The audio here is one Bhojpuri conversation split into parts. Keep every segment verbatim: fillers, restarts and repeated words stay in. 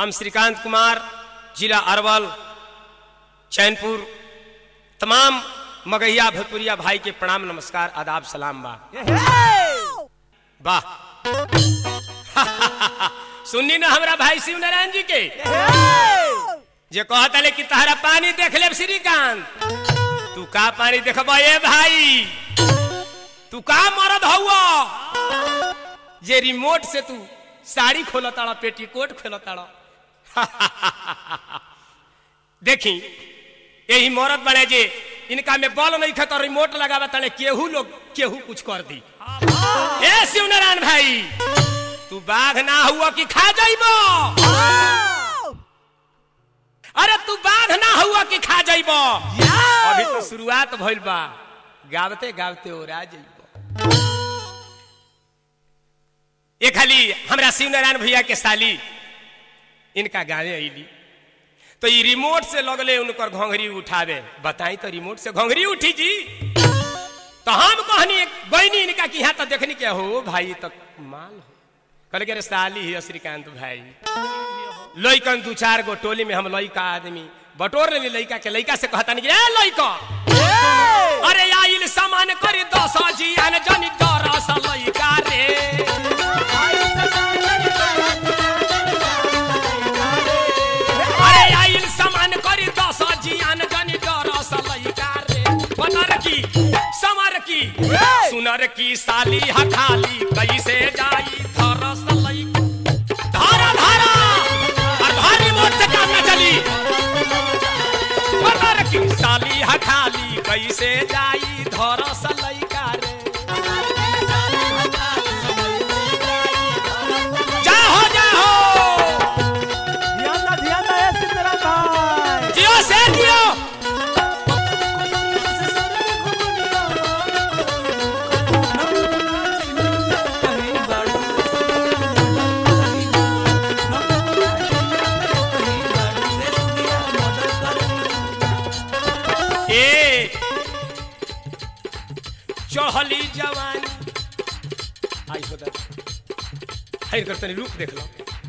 हम श्रीकांत कुमार, जिला अरवल, चैनपुर, तमाम मगहिया भोजपुरिया भाई के प्रणाम, नमस्कार, आदाब, सलाम बा। वाह सुननी ना हमरा भाई शिव नारायण जी के जे कहता ले कि तहरा पानी देख ले श्रीकांत, तू का पानी देखबा ए भाई, तू का मरद हुआ जे रिमोट से तू साड़ी खोलताड़ा, पेटीकोट खोलताड़ा। देखी यही मरद बड़े जे इनका में बल नहीं खा तो रिमोट लगावा तले केहू लोग केहू कुछ कर दी। ए शिव नारायण भाई, तू बाघ ना हुआ कि खा जाइबो? अरे तू बाघ ना हुआ कि खा जाइबो? अभी तो शुरुआत भइल बा, गावते गावते ओरा जाइबो। ये खाली हमरा शिव नारायण भैया के साली इनका गावे आईली तो ये रिमोट से लगले उनकर घोंघरी उठावे। बताई तो रिमोट से घोंघरी उठी जी तो हम कहनी बहनी इनका कि यहाँ तो देखनी क्या हो भाई, तो माल हो कल के साली है श्रीकांत भाई। लइकन दू चार गो टोली में हम लइका आदमी बटोर ले लइका के, लइका से कहता नहीं ए लइका अरे आइल सामान करी दस जी आने जनी दरस लइका रे, अरे आइल सामान करी दस जी आने जनी दरस लइका रे। बनर की समर की सुनर की साली हखाली कैसे जाई धरस लइका। धारा धारा और भारी मोट से काम न चली। बनर की साली हखाली कैसे जाई धरस लइका रे। जाओ जाओ ध्यान ना ध्यान ना ऐसे तेरा भाई जियो से जियो। चढ़ली जवानी आई होता हर करते रूप देख लो,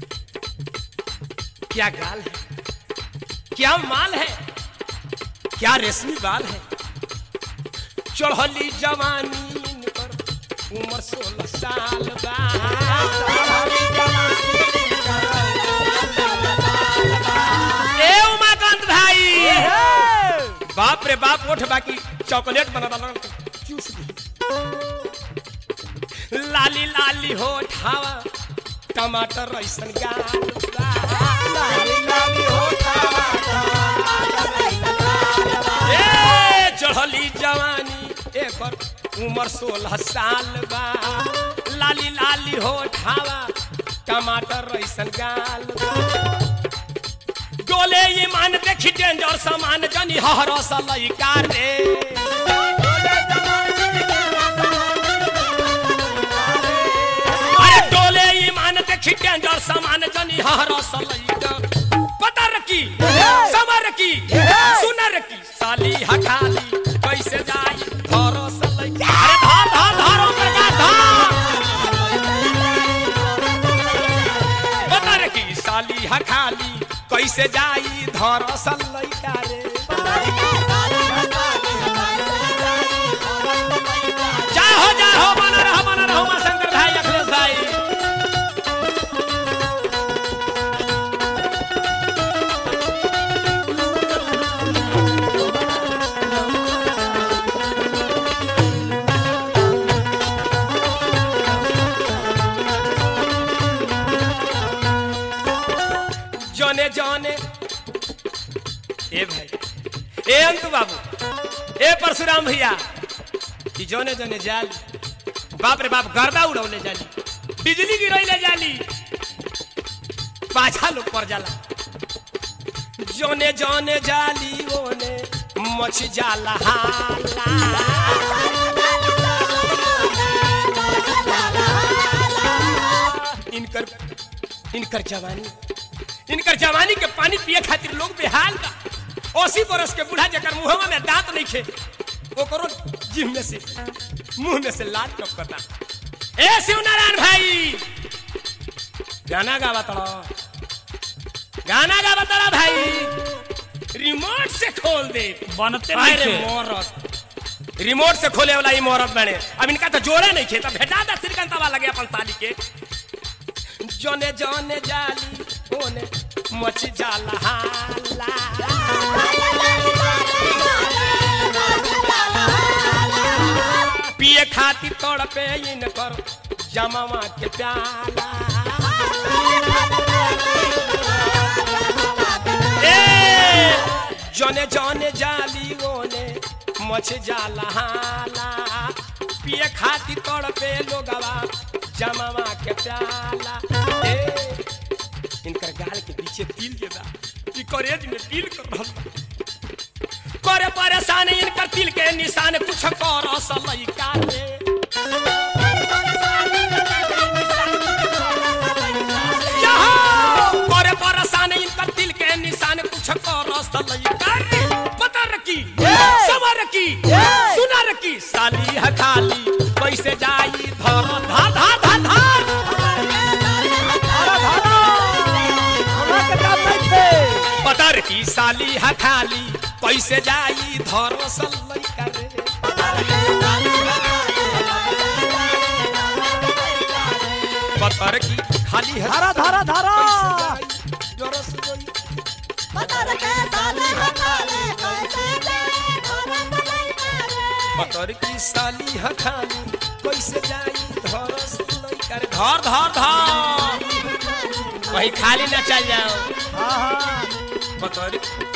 क्या गाल है, क्या माल है, क्या रेशमी बाल है। चढ़ली जवानी पर उम्र सोलह साल बा, ए उमाकांत भाई बाप रे बाप उठ बाकी चॉकलेट बना चूस दी। लाली लाली हो ठावा टमाटर ऐसन गाल, लाली लाली हो ठावा ए चढ़ली जवानी एकर उम्र सोलह साल बा। लाली लाली हो ठावा टमाटर ऐसन गाल, डोले ईमान देखी डेंजर सामान जनी हरस लइका रे। डेंजर सामान जनी हरस लइका। पता रखी समर की सुनर की साली हखाली कैसे जाई धरस लइका। अरे धार धार धारों पर का धार। पता रखी साली हखाली कैसे जाई धरस लइका रे। जाओ जाओ बना रहो बना रहो मां शंकर भाई अखिलेश भाई। जाने जाने ए भाई ए अंतु बाबू ए परशुराम भैया कि जाने जाने जाली बाप रे बाप गर्दा उड़ौले जाली, बिजली गिरैले जाली, पाछा लोग पर जाला। जाने जाने जाली ओने मच जाला हाला, इनकर इनकर जवानी इनकर जवानी के पानी पिए खातिर लोग बेहाल बा। अस्सी बरस के बूढ़ा जकर मुंहवा में दांत नहीं खे ओकरो जीभ में से मुंह में से लाल टपकता। ए शिव नारायण भाई गाना गावा तड़ो गाना गा बता भाई रिमोट से खोल दे बनते अरे नहीं मोरत रिमोट से खोले वाला ही मोरत बने अब इनका तो जोड़े नहीं खे तब भेटा दा श्रीकांतवा लगे अपन साली के जोने जोने जाली ओने मछ जाला हाला पिए खाती तोड़ पे इन कर जमावा के प्याला ए जोने जोने जाली ओने मछ जाला हाला पिए खाती तोड़ पे लोगवा जमावा के प्याला ए इनकर गाल के पीछे तिल के बा ई करेज में तिल कर रहल करे परेशान इनकर तिल के निशान कुछ कर असलई काले करे परेशान इनकर तिल के निशान कुछ कर असलई काले पता रखी समझ रखी सुना रखी साली है खाली कैसे जाई धर धा धा धा धार पता रखी साली है खाली कैसे जाई धर सल्लई करे पतर की खाली है धारा धारा धारा जोरस जोई पतर की साली है खाली कैसे जाई धर सल्लई करे धर धर धर वही खाली न चल जाओ हाँ हाँ पतर